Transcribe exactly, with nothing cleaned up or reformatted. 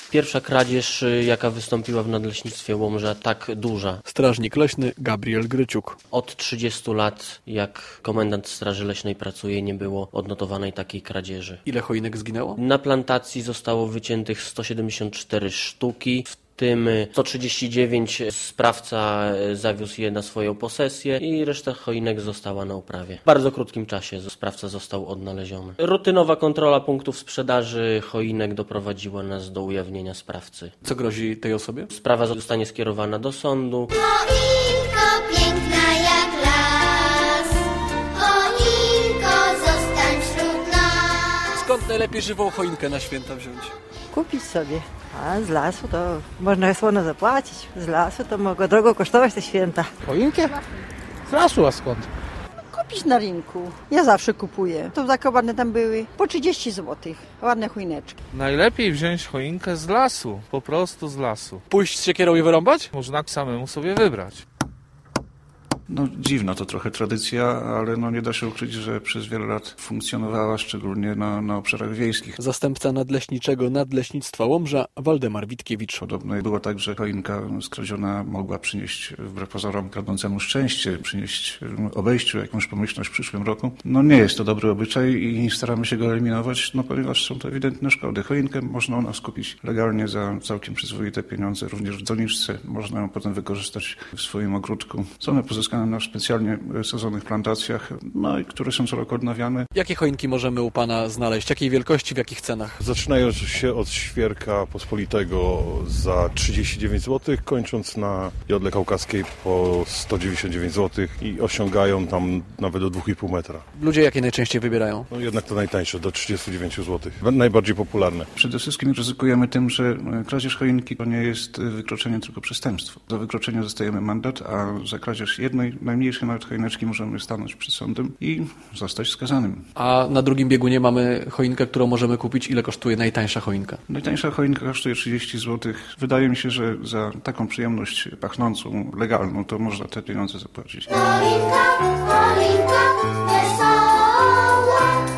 Pierwsza kradzież, jaka wystąpiła w Nadleśnictwie Łomża, tak duża. Strażnik leśny Gabriel Gryciuk. Od trzydziestu lat, jak komendant Straży Leśnej pracuje, nie było odnotowanej takiej kradzieży. Ile choinek zginęło? Na plantacji zostało wyciętych sto siedemdziesiąt cztery sztuki, w tym sto trzydzieści dziewięć sprawca zawiózł je na swoją posesję i reszta choinek została na uprawie. W bardzo krótkim czasie sprawca został odnaleziony. Rutynowa kontrola punktów sprzedaży choinek doprowadziła nas do ujawnienia sprawcy. Co grozi tej osobie? Sprawa zostanie skierowana do sądu. Choinko piękna jak las, choinko zostań wśród nas. Skąd najlepiej żywą choinkę na święta wziąć? Kupić sobie. A z lasu to można słono zapłacić. Z lasu to mogło drogo kosztować te święta. Choinkę? Z lasu, a skąd? Kupić na rynku. Ja zawsze kupuję. To zakopane tam były po trzydzieści złotych. Ładne choineczki. Najlepiej wziąć choinkę z lasu, po prostu z lasu. Pójść z siekierą i wyrąbać? Można samemu sobie wybrać. No dziwna to trochę tradycja, ale no nie da się ukryć, że przez wiele lat funkcjonowała, szczególnie na, na obszarach wiejskich. Zastępca nadleśniczego Nadleśnictwa Łomża Waldemar Witkiewicz. Podobno było tak, że choinka skradziona mogła przynieść wbrew pozorom kradnącemu szczęście, przynieść obejściu jakąś pomyślność w przyszłym roku. No nie jest to dobry obyczaj i staramy się go eliminować, no ponieważ są to ewidentne szkody. Choinkę można u nas kupić legalnie za całkiem przyzwoite pieniądze, również w doniczce. Można ją potem wykorzystać w swoim ogródku. Są one pozyskane na specjalnie sadzonych plantacjach, no i które są co roku odnawiane. Jakie choinki możemy u Pana znaleźć? Jakiej wielkości, w jakich cenach? Zaczynając się od świerka pospolitego za trzydzieści dziewięć złotych, kończąc na jodle kaukaskiej po sto dziewięćdziesiąt dziewięć złotych i osiągają tam nawet do dwa i pół metra. Ludzie jakie najczęściej wybierają? No jednak to najtańsze, do trzydzieści dziewięć złotych. Najbardziej popularne. Przede wszystkim ryzykujemy tym, że kradzież choinki to nie jest wykroczenie, tylko przestępstwo. Za wykroczenie dostajemy mandat, a za kradzież jednej, najmniejszej nawet choineczki możemy stanąć przed sądem i zostać skazanym. A na drugim biegunie mamy choinkę, którą możemy kupić. Ile kosztuje najtańsza choinka? Najtańsza choinka kosztuje trzydzieści złotych. Wydaje mi się, że za taką przyjemność pachnącą, legalną, to można te pieniądze zapłacić. Choinka, choinka, wesoła.